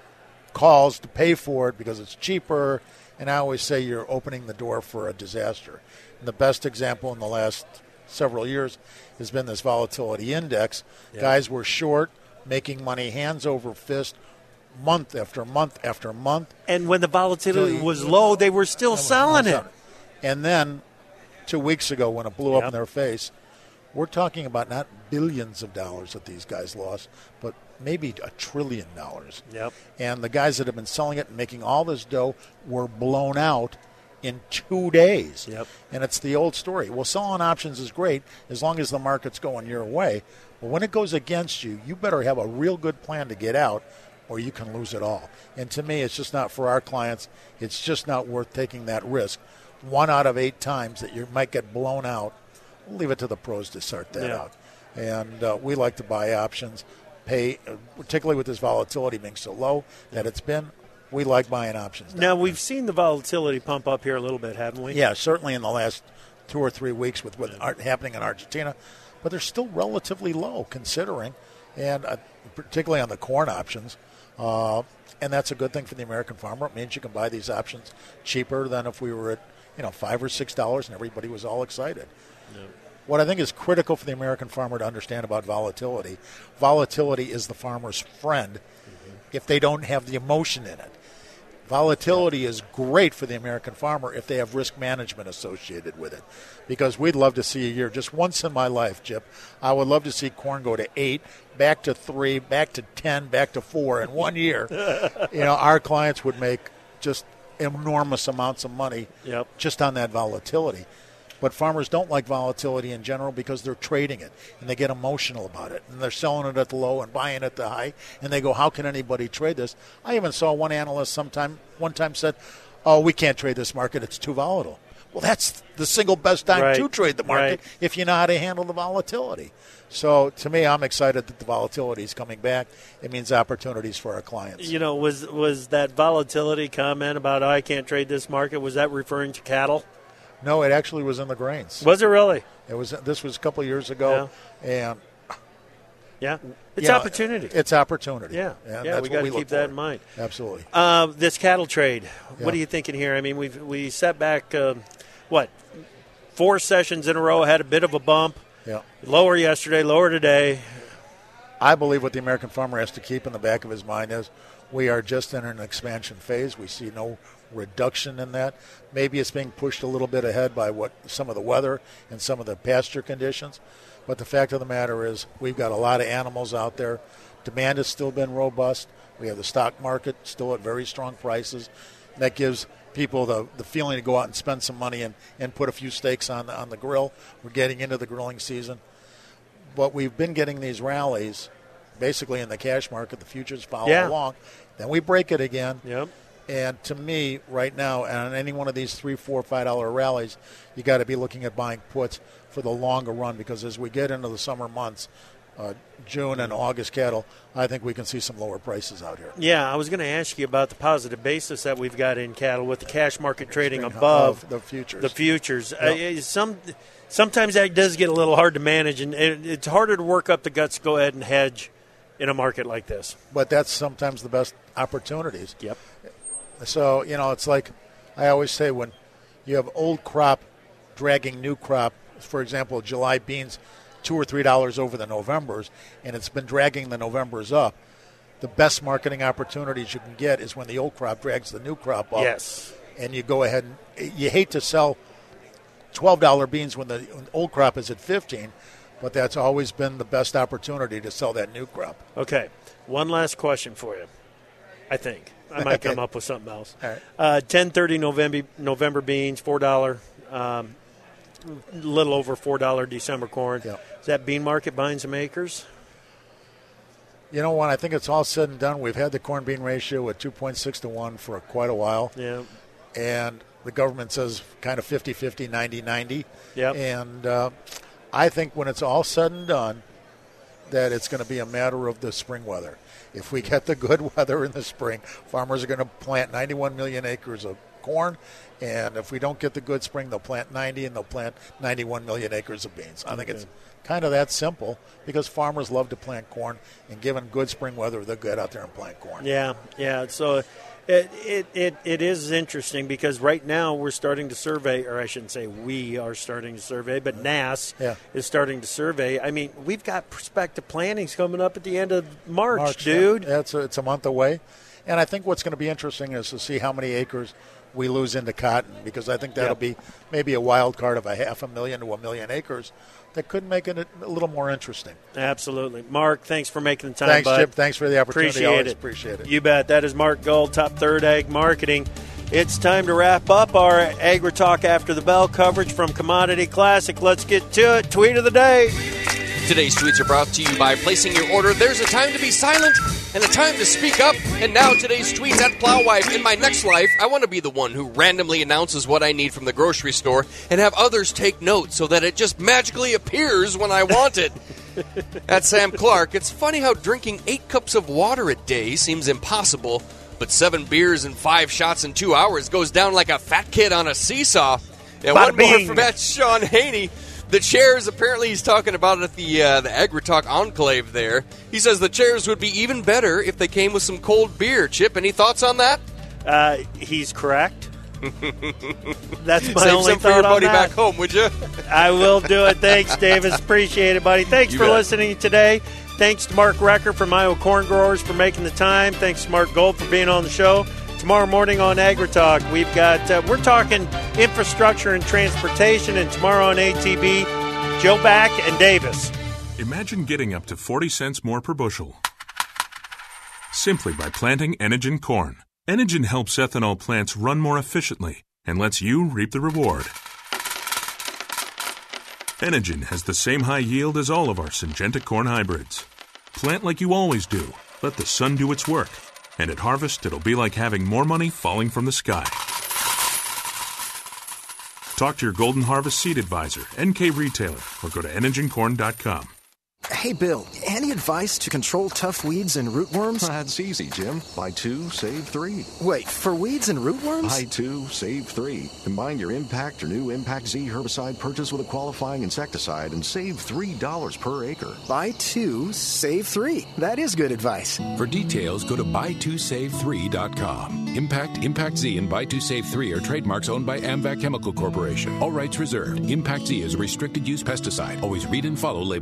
calls to pay for it because it's cheaper. And I always say you're opening the door for a disaster. And the best example in the last several years has been this volatility index. Yep. Guys were short, making money hands over fist, month after month after month. And when the volatility was low, they were still selling it. And then two weeks ago when it blew Yep. up in their face, we're talking about not billions of dollars that these guys lost, but maybe a trillion dollars. Yep. And the guys that have been selling it and making all this dough were blown out in two days. Yep. And it's the old story. Well, selling options is great as long as the market's going your way. But when it goes against you, you better have a real good plan to get out or you can lose it all. And to me, it's just not for our clients. It's just not worth taking that risk. One out of eight times that you might get blown out, we'll leave it to the pros to sort that Yeah. out. And uh, we like to buy options, pay, uh, particularly with this volatility being so low that it's been, we like buying options. Now, we've seen the volatility pump up here a little bit, haven't we? Yeah, certainly in the last two or three weeks with what's yeah. happening in Argentina. But they're still relatively low considering, and uh, particularly on the corn options. Uh, and that's a good thing for the American farmer. It means you can buy these options cheaper than if we were at, you know, five or six dollars and everybody was all excited. No. What I think is critical for the American farmer to understand about volatility, volatility is the farmer's friend mm-hmm. if they don't have the emotion in it. Volatility yeah. is great for the American farmer if they have risk management associated with it. Because we'd love to see a year, just once in my life, Chip, I would love to see corn go to eight, back to three, back to ten, back to four in one year. You know, our clients would make just enormous amounts of money yep. just on that volatility. But farmers don't like volatility in general because they're trading it, and they get emotional about it. And they're selling it at the low and buying it at the high, and they go, how can anybody trade this? I even saw one analyst sometime one time said, oh, we can't trade this market. It's too volatile. Well, that's the single best time right. to trade the market right. if you know how to handle the volatility. So, to me, I'm excited that the volatility is coming back. It means opportunities for our clients. You know, was was that volatility comment about, oh, I can't trade this market, was that referring to cattle? No, it actually was in the grains. Was it really? It was. This was a couple of years ago, yeah. and yeah, it's yeah, opportunity. It's opportunity. Yeah, and yeah, that's we got to keep that for. in mind. Absolutely. Uh, this cattle trade. Yeah. What are you thinking here? I mean, we we set back uh, what four sessions in a row, had a bit of a bump. Yeah. Lower yesterday, lower today. I believe what the American farmer has to keep in the back of his mind is we are just in an expansion phase. We see no reduction in that. Maybe it's being pushed a little bit ahead by what some of the weather and some of the pasture conditions. But the fact of the matter is we've got a lot of animals out there. Demand has still been robust. We have the stock market still at very strong prices. That gives people the, the feeling to go out and spend some money and, and put a few steaks on the, on the grill. We're getting into the grilling season. But we've been getting these rallies basically in the cash market. The futures follow yeah. along. Then we break it again. Yep. And to me, right now, on any one of these three, four, five dollar rallies, you got to be looking at buying puts for the longer run because as we get into the summer months, uh, June and August cattle, I think we can see some lower prices out here. Yeah, I was going to ask you about the positive basis that we've got in cattle with the cash market trading above the futures. The futures. Yep. Uh, some sometimes that does get a little hard to manage, and it, it's harder to work up the guts to go ahead and hedge in a market like this. But that's sometimes the best opportunities. Yep. So, you know, it's like I always say when you have old crop dragging new crop, for example, July beans two or three dollars over the Novembers, and it's been dragging the Novembers up. The best marketing opportunities you can get is when the old crop drags the new crop up. Yes. And you go ahead and you hate to sell twelve dollar beans when the when old crop is at fifteen, but that's always been the best opportunity to sell that new crop. Okay. One last question for you, I think. I might come up with something else. All right. Uh, ten thirty November November beans, four dollars. Um, a little over four dollars December corn. Yep. Is that bean market buying some acres? You know, when I think it's all said and done, we've had the corn bean ratio at two point six to one for quite a while. Yeah. And the government says kind of fifty-fifty, ninety-ninety. Yep. And uh, I think when it's all said and done, that it's going to be a matter of the spring weather. If we get the good weather in the spring, farmers are going to plant ninety-one million acres of corn. And if we don't get the good spring, they'll plant ninety and they'll plant ninety-one million acres of beans. I think Okay. it's kind of that simple because farmers love to plant corn, and given good spring weather, they'll get out there and plant corn. Yeah, yeah. So it, it, it, it is interesting because right now we're starting to survey, or I shouldn't say we are starting to survey, but N A S Yeah. is starting to survey. I mean, we've got prospective plantings coming up at the end of March, March, dude. Yeah. Yeah, it's, a, it's a month away. And I think what's going to be interesting is to see how many acres we lose into cotton, because I think that'll Yep. be maybe a wild card of a half a million to a million acres that could make it a little more interesting. Absolutely. Mark, thanks for making the time, Thanks, bud. Chip. Thanks for the opportunity. Appreciate Always it. appreciate it. You bet. That is Mark Gold, Top Third Ag Marketing. It's time to wrap up our Agri Talk After the Bell coverage from Commodity Classic. Let's get to it. Tweet of the day. Today's tweets are brought to you by placing your order. There's a time to be silent and a time to speak up. And now today's tweets at Plowwife. In my next life, I want to be the one who randomly announces what I need from the grocery store and have others take note so that it just magically appears when I want it. At Sam Clark, it's funny how drinking eight cups of water a day seems impossible, but seven beers and five shots in two hours goes down like a fat kid on a seesaw. And Bada one more bing. from at Sean Haney. The chairs, apparently he's talking about it at the uh, the AgriTalk Enclave there. He says the chairs would be even better if they came with some cold beer. Chip, any thoughts on that? Uh, he's correct. That's my Save only some for thought your on buddy that. back home, would you? I will do it. Thanks, Davis. Appreciate it, buddy. Thanks You for bet. listening today. Thanks to Mark Recker from Iowa Corn Growers for making the time. Thanks to Mark Gold for being on the show. Tomorrow morning on AgriTalk, we've got uh, we're talking infrastructure and transportation, and tomorrow on A T B, Joe Back and Davis. Imagine getting up to forty cents more per bushel simply by planting Enogen corn. Enogen helps ethanol plants run more efficiently and lets you reap the reward. Enogen has the same high yield as all of our Syngenta corn hybrids. Plant like you always do. Let the sun do its work. And at harvest, it'll be like having more money falling from the sky. Talk to your Golden Harvest Seed Advisor, N K Retailer, or go to enogen corn dot com. Hey, Bill, any advice to control tough weeds and rootworms? That's easy, Jim. Buy two, save three. Wait, for weeds and rootworms? Buy two, save three. Combine your Impact or new Impact Z herbicide purchase with a qualifying insecticide and save three dollars per acre. Buy two, save three. That is good advice. For details, go to buy two save three dot com. Impact, Impact Z, and Buy two save three are trademarks owned by AMVAC Chemical Corporation. All rights reserved. Impact Z is a restricted use pesticide. Always read and follow label.